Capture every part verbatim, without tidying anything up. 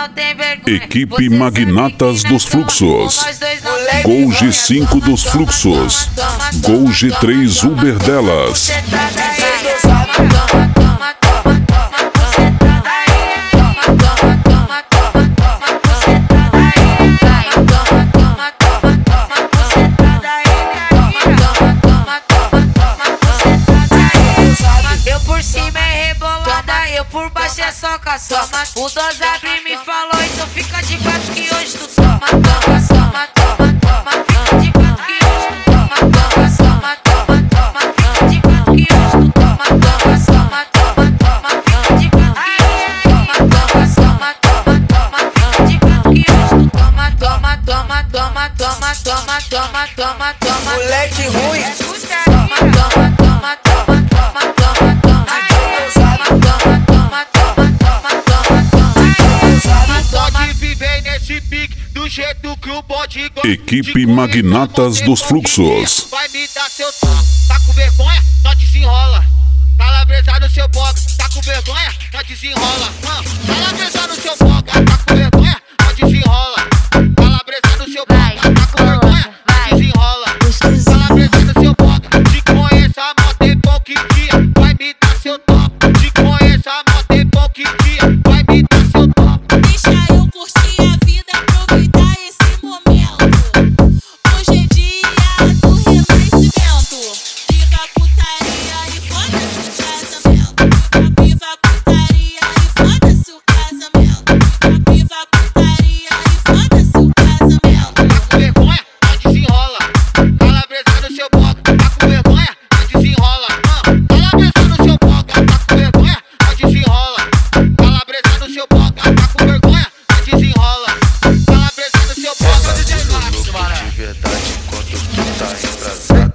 não tem vergonha. Equipe Magnatas dos Fluxos. Gol G cinco dos Fluxos. Gol G três Uber delas. Eu por cima é rebolada, eu por baixo é só caçoma. O Dosabri me falou, então fica de quatro que hoje tu toma. Toma, toma, toma, toma. Fica de quatro que hoje tu toma. Toma, toma, toma, toma. Fica de quatro que hoje tu toma. Toma, toma, toma, toma. Fica de quatro que hoje tu toma. Toma, toma, toma, toma. Fica de quatro que hoje tu toma. Toma, toma, toma, toma, toma, toma, toma, toma. Moleque ruim. Toma, toma, toma, toma, toma, toma, toma. Pode viver nesse pique do jeito que o bode gosta. Equipe Magnatas dos Fluxos. Vai me dar seu toque. Tá com vergonha? Só desenrola. Calabresa no seu box. Tá com vergonha? Só desenrola. Calabresa no seu box. Tá com vergonha? Só desenrola. Calabresa no seu box. Tá com vergonha? Só desenrola. Calabresa no seu box. Te conheço há mó tempo que dia. Vai me dar seu toque. Te conheço há mó tempo que dia. Vai me dar seu toque. Deixa eu curtir a vida, aproveitar esse momento. Hoje é dia do renascimento. Viva a putaria e foda-se o casamento. Viva a putaria e foda-se o casamento. Viva a putaria e foda-se o casamento. Tá com vergonha? Só desenrola. Calabresa no seu box. Tá com vergonha? Só desenrola. Calabresa no seu box. Tá com vergonha? Só desenrola. Calabresa no seu box. Tá com vergonha? Só desenrola. Calabresa no seu box. De verdade, enquanto tu tá embrasada.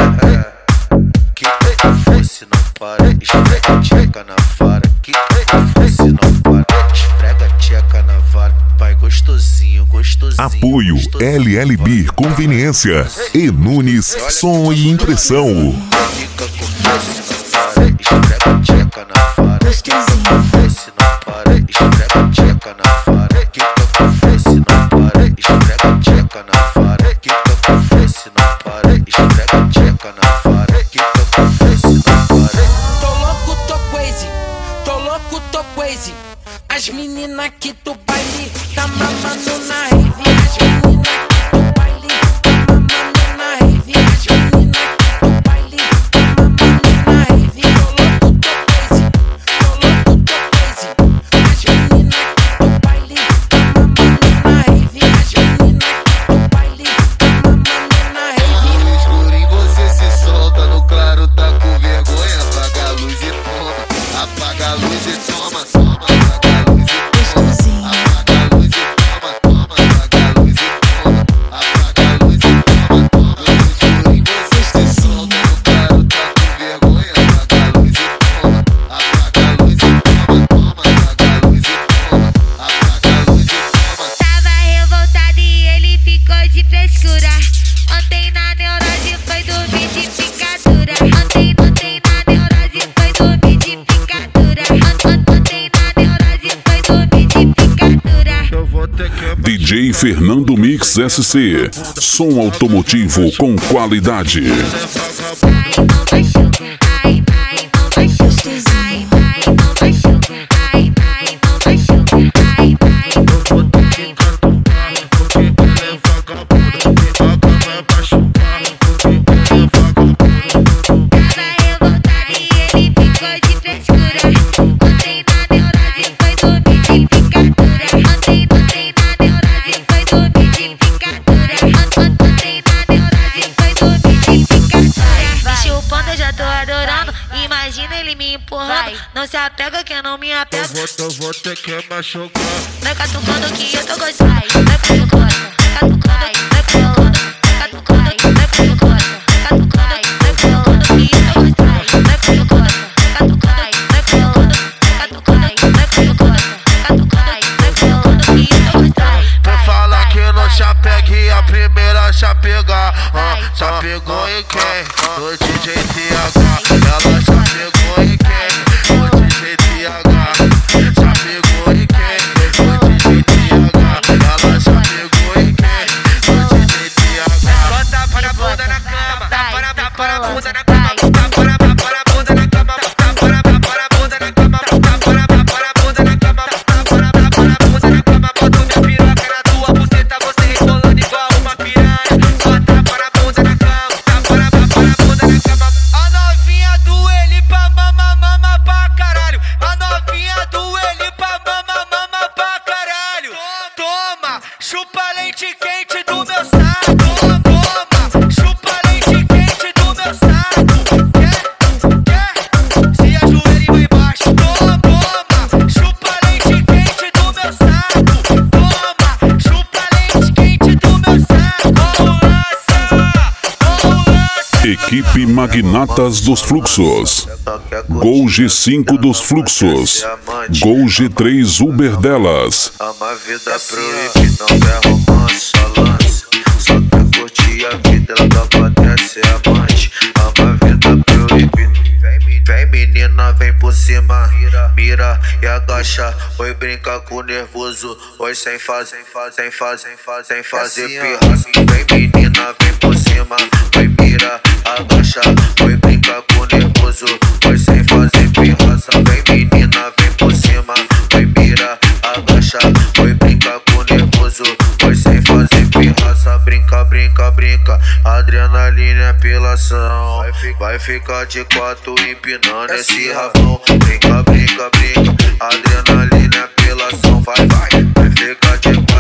É, que fosse não para, esfrega tcheca na vara. Que fosse não para, esfrega tcheca na vara. Vai gostosinho, gostosinho. Apoio gostosinho. L L B Conveniência e Nunes Som e Impressão. Fica com fosse não para, esfrega tcheca na vara. Gostosinho. Fosse não para, esfrega tcheca na vara. Fica com fosse não para, esfrega tcheca na vara. Fica com fosse não para, esfrega tcheca na vara. Fica com fosse não para. Tô louco, tô crazy. Tô louco, tô crazy. As meninas aqui do baile tá mamando na rave. As meninas aqui do baile tá mamando na rave. As meninas aqui do baile tá mamando na rave. Tô louco, tô crazy. Tô louco, tô crazy. As meninas aqui do baile tá mamando na rave. As meninas aqui do baile tá mamando na rave. No escurinho você se solta, no claro tá com vergonha. Apaga a luz e toma, apaga a luz e toma, toma, apaga a luz e toma, apaga a luz e toma, toma, apaga a luz e toma, apaga a luz e toma, toma. No escurinho você se solta, no claro tá com vergonha. Apaga a luz e toma, apaga a luz e toma, toma, apaga a luz e toma, apaga a luz e toma. Tava revoltado e ele ficou de frescura. Ontem na neurose foi dormir de picadura. Ontem, ontem na neurose foi dormir de picadura. Ontem na neurose foi dormir de picadura. Eu vou ter que D J Fernando Mix S C. Som automotivo com qualidade. Ai, não machuca. Ai, ai, não machuca. Ai, ai, não machuca. Ai, ai, não machuca. Ai, ai, eu vou ter que cantar, porque ela é vagabunda. Vaga vai machucar, porque ela é vagabunda. tava revoltado e ele ficou de frescura. Ontem na neurose foi dormir de picadura. Ontem, ontem na neurose foi dormir de picadura. Ontem na neurose foi dormir de picadura. Me chupando eu já tô adorando. Imagina ele me empurrando. Não se apega que eu não me Eu apego. vou, eu vou ter que machucar. Vai catucando que eu tô gostando. Vai catucando, vai catucando, vai catucando, vai catucando, vai catucando, vai catucando, vai catucando que eu tô gostando. Vai catucando, vai catucando, vai catucando, vai catucando, vai catucando, vai catucando que eu tô gostando. Vou falar que não se apegue a primeira se apegar. Ah, se apegou em quem? No D J T H. Ela se apegou em quem? No D J T H. Se apegou em quem? No D J chupa leite quente do meu saco. Toma, chupa leite quente do meu saco. Quer, quer, se ajoelha e vai embaixo. Toma, toma, chupa leite quente do meu saco. Toma, chupa leite quente do meu saco. Equipe Magnatas dos Fluxos. Gol G cinco dos Fluxos. Gol G três Uber delas. Ama a vida proíbe, não quer romance, só lance. Só quer curtir a vida, ela só pode ser amante. Ama a vida proíbe. Vem menina, vem por cima, mira e agacha. Oi, brinca com o nervoso. Oi, sem fazer, sem fazer, sem fazer, sem fazer, sem fazer pirraça. Vem menina, vem por cima. Oi, mira, agacha. Oi, brinca com o nervoso. Oi, sem fazer pirraça. Vem menina, vem por cima. Oi, mira, agacha. Oi, brinca com o nervoso. Oi, sem fazer pirraça. Brinca, brinca, brinca. Adrenalina é apelação. Vai, fi vai ficar de quatro empinando esse rabão. Brinca, brinca, brinca. Adrenalina é apelação. Vai, vai, vai ficar de